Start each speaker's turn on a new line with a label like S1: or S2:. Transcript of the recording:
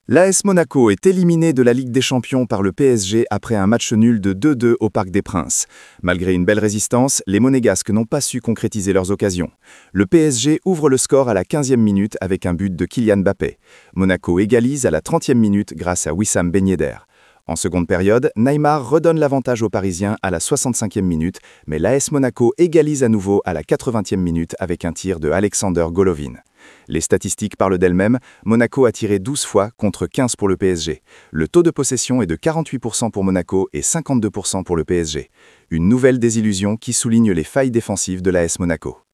S1: L'AS Monaco est éliminé de la Ligue des Champions par le PSG après un match nul de 2-2 au Parc des Princes. Malgré une belle résistance, les Monégasques n'ont pas su concrétiser leurs occasions. Le PSG ouvre le score à la 15e minute avec un but de Kylian Mbappé. Monaco égalise à la 30e minute grâce à Wissam Ben Yedder. En seconde période, Neymar redonne l'avantage aux Parisiens à la 65e minute, mais l'AS Monaco égalise à nouveau à la 80e minute avec un tir de Alexander Golovin. Les statistiques parlent d'elles-mêmes, Monaco a tiré 12 fois contre 15 pour le PSG. Le taux de possession est de 48% pour Monaco et 52% pour le PSG. Une nouvelle désillusion qui souligne les failles défensives de l'AS Monaco.